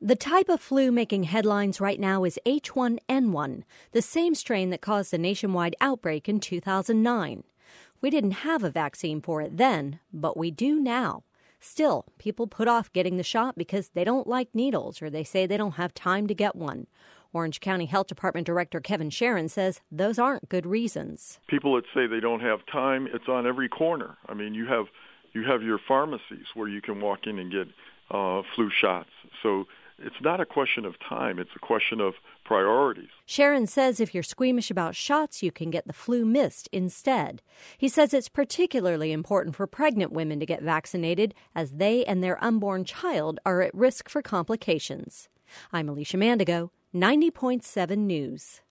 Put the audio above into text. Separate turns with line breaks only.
The type of flu making headlines right now is H1N1, the same strain that caused a nationwide outbreak in 2009. We didn't have a vaccine for it then, but we do now. Still, people put off getting the shot because they don't like needles or they say they don't have time to get one. Orange County Health Department Director Kevin Sharon says those aren't good reasons.
People that say they don't have time, it's on every corner. I mean, you have your pharmacies where you can walk in and get flu shots. So it's not a question of time. It's a question of priorities.
Sharon says if you're squeamish about shots, you can get the flu mist instead. He says it's particularly important for pregnant women to get vaccinated as they and their unborn child are at risk for complications. I'm Alicia Mandigo, 90.7 News.